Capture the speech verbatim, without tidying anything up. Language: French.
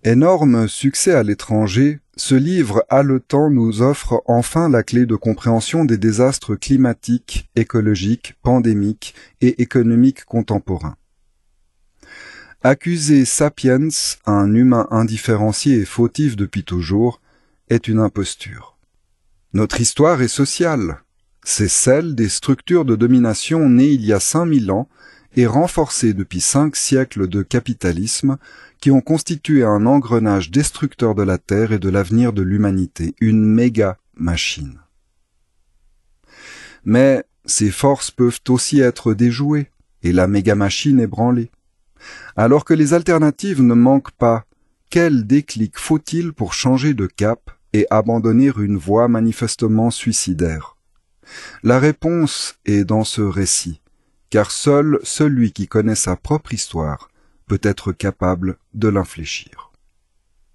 Énorme succès à l'étranger, ce livre haletant nous offre enfin la clé de compréhension des désastres climatiques, écologiques, pandémiques et économiques contemporains. Accuser Sapiens, un humain indifférencié et fautif depuis toujours, est une imposture. Notre histoire est sociale. C'est celle des structures de domination nées il y a cinq mille ans et renforcées depuis cinq siècles de capitalisme qui ont constitué un engrenage destructeur de la Terre et de l'avenir de l'humanité, une méga-machine. Mais ces forces peuvent aussi être déjouées et la méga-machine ébranlée. Alors que les alternatives ne manquent pas, quel déclic faut-il pour changer de cap et abandonner une voie manifestement suicidaire? La réponse est dans ce récit, car seul celui qui connaît sa propre histoire peut être capable de l'infléchir.